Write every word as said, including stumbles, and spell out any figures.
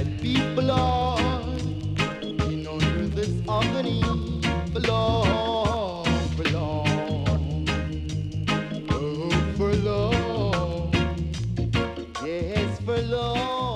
People are in under this agony for long, for long, oh, for long, yes, for long.